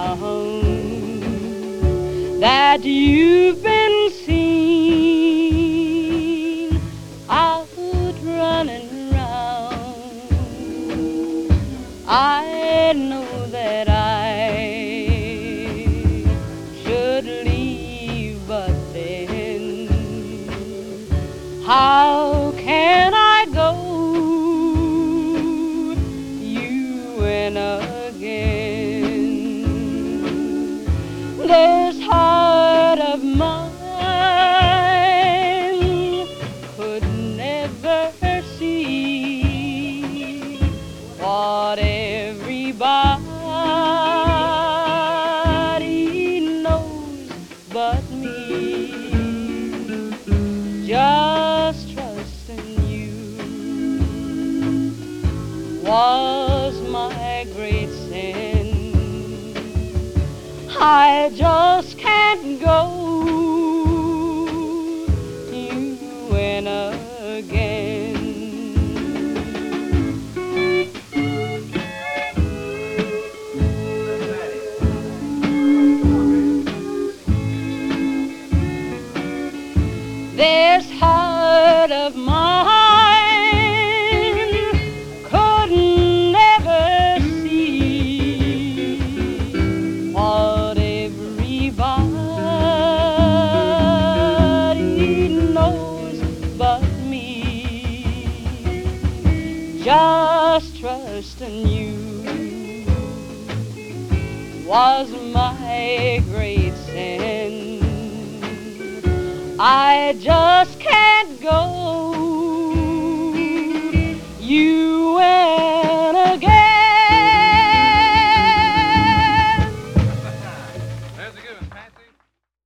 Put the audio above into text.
found that you've been seen out running round. I know that I should leave, but then how can I go? You and again, this heart of mine could never see what everybody knows but me. Just trusting you was my great sin. I just can't go. You and again. This heart of mine could never see what everybody knows but me. Just trusting you was my great sin. I just can't go.